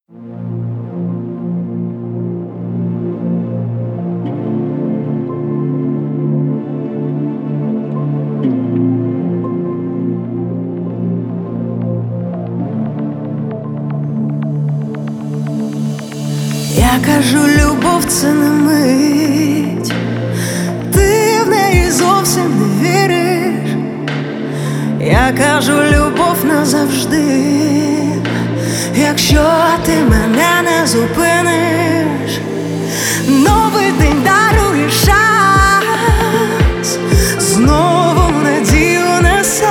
Я кажу, любов — це не мить, ти в неї зовсім не віриш. Я кажу, любов назавжди, якщо ти мене не зупиниш. Новий день дарує шанс, знову надію несе.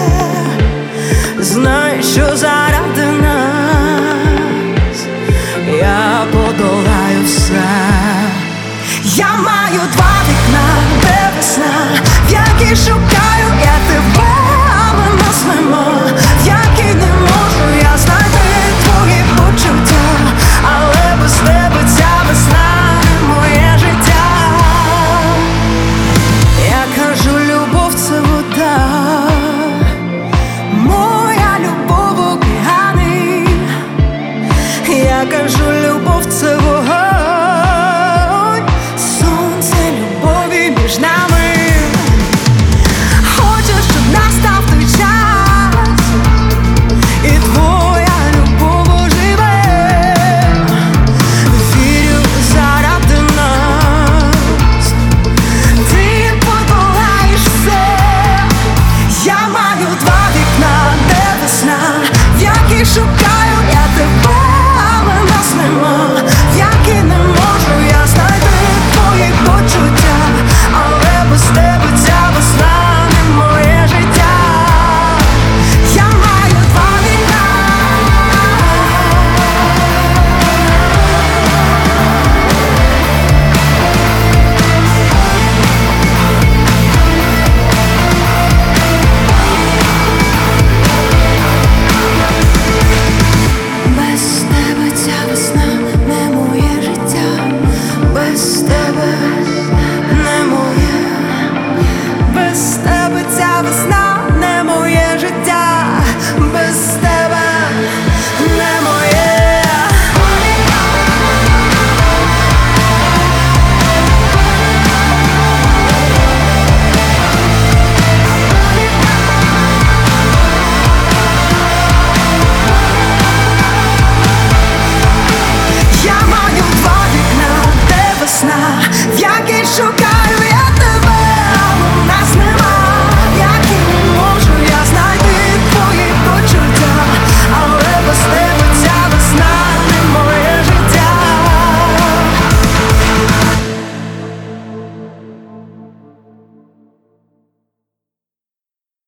Знай, що заради нас я подолаю все. Я маю два вікна, де весна, в якій шукаю я тебе, а ми нас нема, в якій не можу я знайти твої почуття, але без тебе ця весна не моє життя. Я кажу, любов — це вода, моя любов — океани. Я кажу,